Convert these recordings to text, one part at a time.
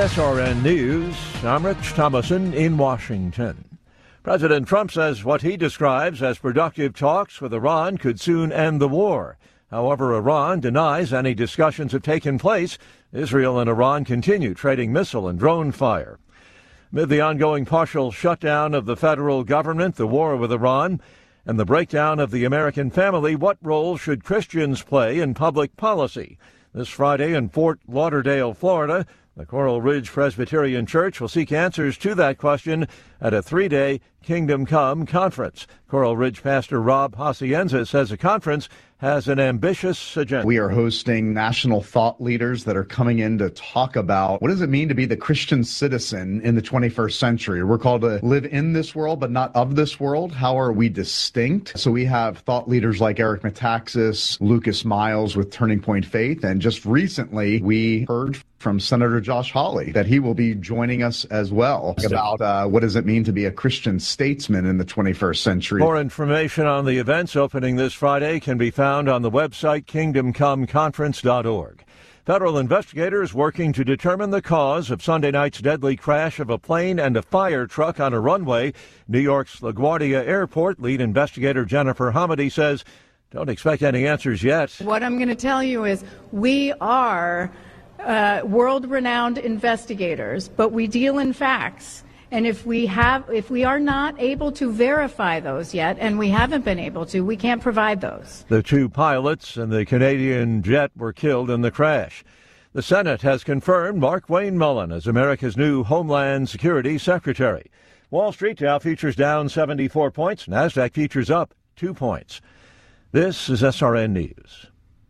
SRN News, I'm Rich Thomason in Washington. President Trump says what he describes as productive talks with Iran could soon end the war. However, Iran denies any discussions have taken place. Israel and Iran continue trading missile and drone fire. Amid the ongoing partial shutdown of the federal government, the war with Iran, and the breakdown of the American family, what role should Christians play in public policy? This Friday in Fort Lauderdale, Florida, the Coral Ridge Presbyterian Church will seek answers to that question at a 3-day Kingdom Come conference. Coral Ridge pastor Rob Hacienda says the conference has an ambitious agenda. We are hosting national thought leaders that are coming in to talk about what does it mean to be the Christian citizen in the 21st century. We're called to live in this world, but not of this world. How are we distinct? So we have thought leaders like Eric Metaxas, Lucas Miles with Turning Point Faith, and just recently we heard from Senator Josh Hawley that he will be joining us as well about what does it mean to be a Christian statesman in the 21st century. More information on the events opening this Friday can be found on the website kingdomcomeconference.org. Federal investigators working to determine the cause of Sunday night's deadly crash of a plane and a fire truck on a runway. New York's LaGuardia Airport lead investigator Jennifer Hamady says, don't expect any answers yet. What I'm going to tell you is we are world-renowned investigators, but we deal in facts. And if we are not able to verify those yet, and we haven't been able to, we can't provide those. The two pilots and the Canadian jet were killed in the crash. The Senate has confirmed Mark Wayne Mullen as America's new Homeland Security Secretary. Wall Street Dow futures down 74 points. NASDAQ futures up 2 points. This is SRN News.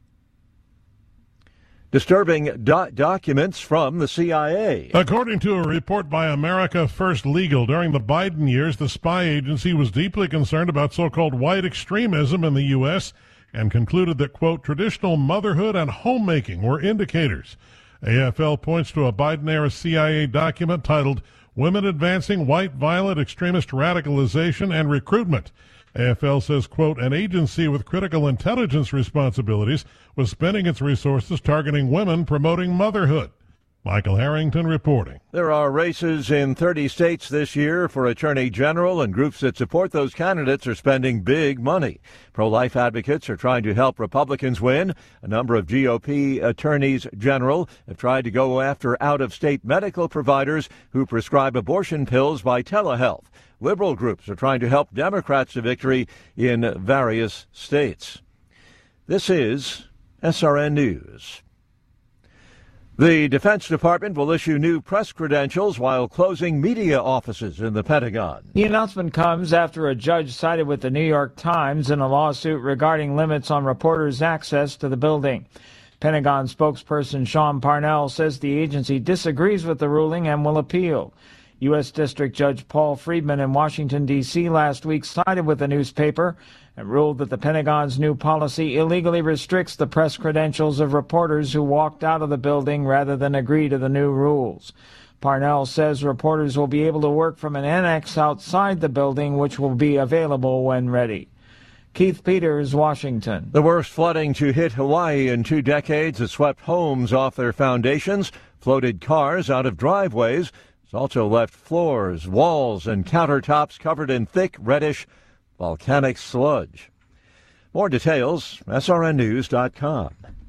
Disturbing documents from the CIA. According to a report by America First Legal, during the Biden years, the spy agency was deeply concerned about so-called white extremism in the U.S. and concluded that, quote, traditional motherhood and homemaking were indicators. AFL points to a Biden-era CIA document titled Women Advancing White Violent Extremist Radicalization and Recruitment. AFL says, quote, an agency with critical intelligence responsibilities was spending its resources targeting women promoting motherhood. Michael Harrington reporting. There are races in 30 states this year for attorney general, and groups that support those candidates are spending big money. Pro-life advocates are trying to help Republicans win. A number of GOP attorneys general have tried to go after out-of-state medical providers who prescribe abortion pills by telehealth. Liberal groups are trying to help Democrats to victory in various states. This is SRN News. The Defense Department will issue new press credentials while closing media offices in the Pentagon. The announcement comes after a judge sided with the New York Times in a lawsuit regarding limits on reporters' access to the building. Pentagon spokesperson Sean Parnell says the agency disagrees with the ruling and will appeal. U.S. District Judge Paul Friedman in Washington, D.C. last week sided with the newspaper and ruled that the Pentagon's new policy illegally restricts the press credentials of reporters who walked out of the building rather than agree to the new rules. Parnell says reporters will be able to work from an annex outside the building, which will be available when ready. Keith Peters, Washington. The worst flooding to hit Hawaii in 2 decades has swept homes off their foundations, floated cars out of driveways. It's also left floors, walls, and countertops covered in thick, reddish, volcanic sludge. More details, srnnews.com.